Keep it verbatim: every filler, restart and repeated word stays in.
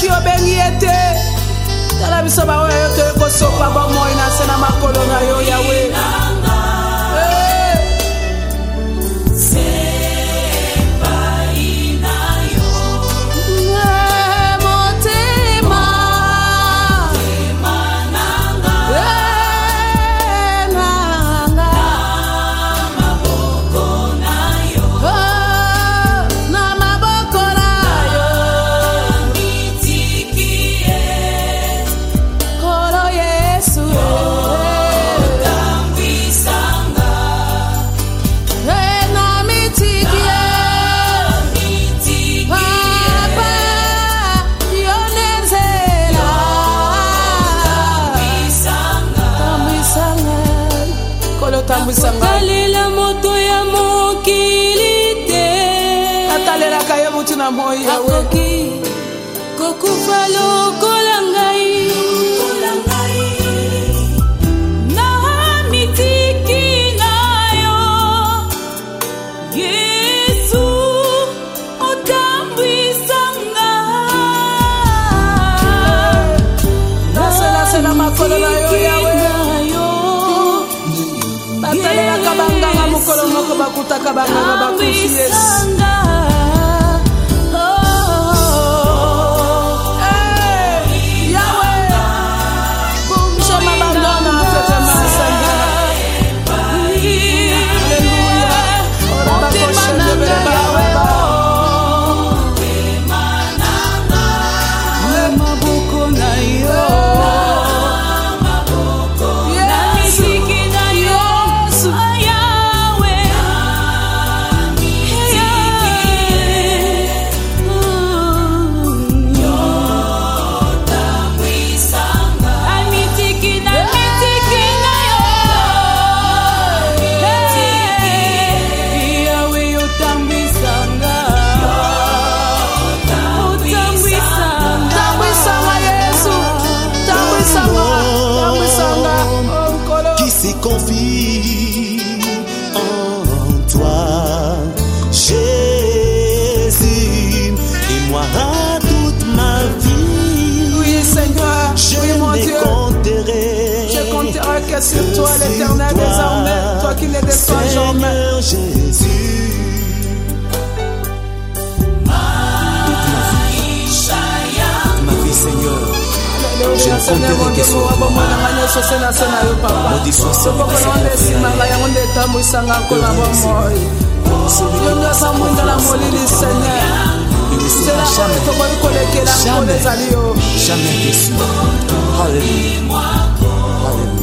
qui ont béni été. Dans la vie, ça va être que ce soit bon, moi, il a c'est dans ma colonne, Yahweh. Atalela moto ya mokilite atalela kaya mutu na moyo akoki kokufa lokola ngai na mitiki na yo Yesu otambwisanga nasela sela makolo na yo Yahweh atalela kabanga nga mukolo moko bakuta kabanga nga bakufi Yesu. Confie en toi, Jésus, et moi toute ma vie. Oui, Seigneur, je oui, mon Dieu. compterai, je compterai que sur toi, l'Éternel désormais, toi qui ne descends jamais. Jésus. Toute ma vie, Seigneur. Je ne compterai que sur toi. Maudit soit ce nom de Seigneur. Jamais, jamais déçu. Alléluia. Alléluia.